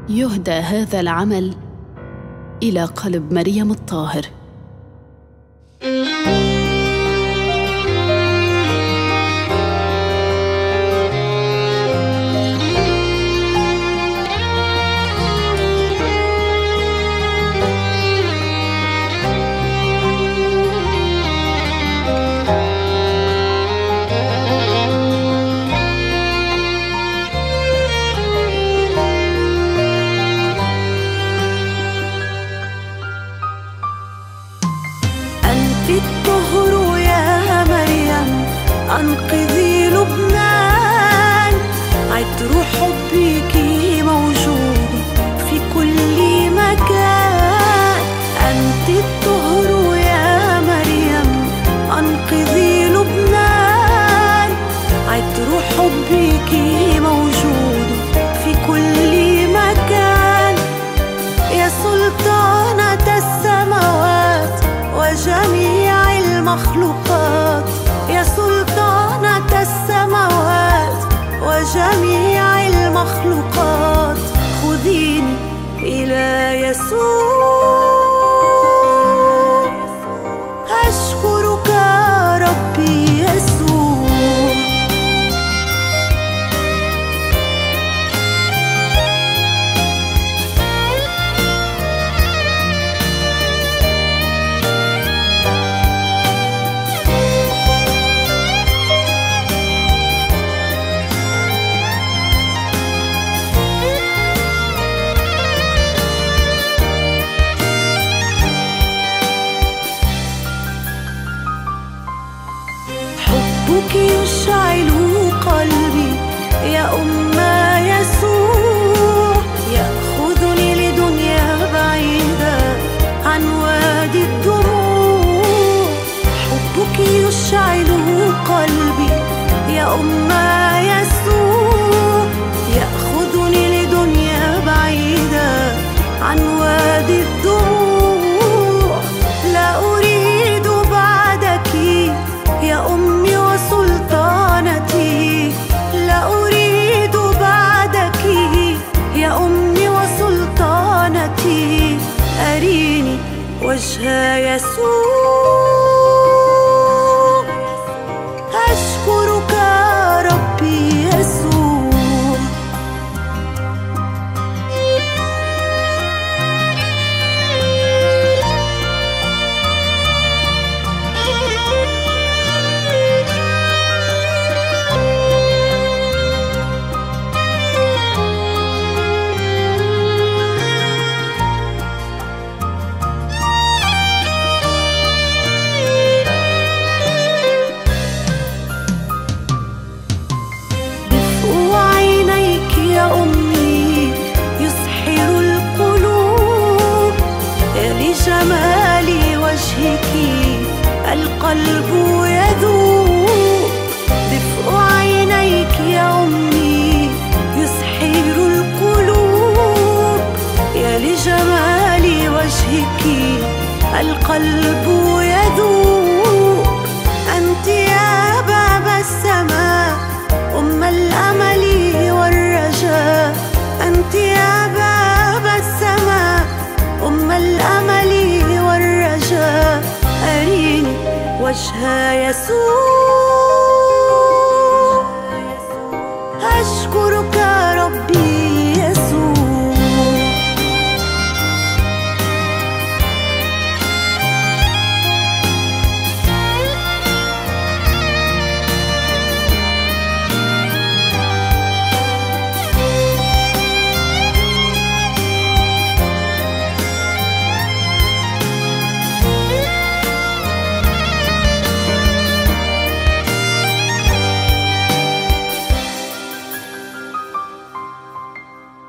يهدى هذا العمل إلى قلب مريم الطاهر. الطهر يا مريم أنقذي لبنان، عطر حبك موجود في كل مكان. أنت الطهر يا مريم أنقذي لبنان، عطر حبك موجود في كل مكان. يا سلطانة السماوات وجميع المخلوقات، يا سلطانة السماوات وجميع المخلوقات، خذيني إلى يسوع. أشكرك ربي يسوع. حبك يشعل قلبي يا يسوع، يأخذني لدنيا بعيدة عن وادي الدموع. حبك يشعل قلبي يا يسوع، يأخذني لدنيا بعيدة عن وادي الدموع. لا أريد بعدك يا أمي وسلطانتي، لا أريد بعدك يا أمي وسلطانتي. أريني وجه يسوع. أشكرك ربي يسوع. جمال وجهك القلب يذوب، دفء عينيك يا أمي يسحر القلوب. يا لجمال وجهك القلب يذوب. أنت يا باب السماء أم الأمل والرجاء، أنت يا باب السماء أم الأمل والرجاء. أريني وجه يسوع.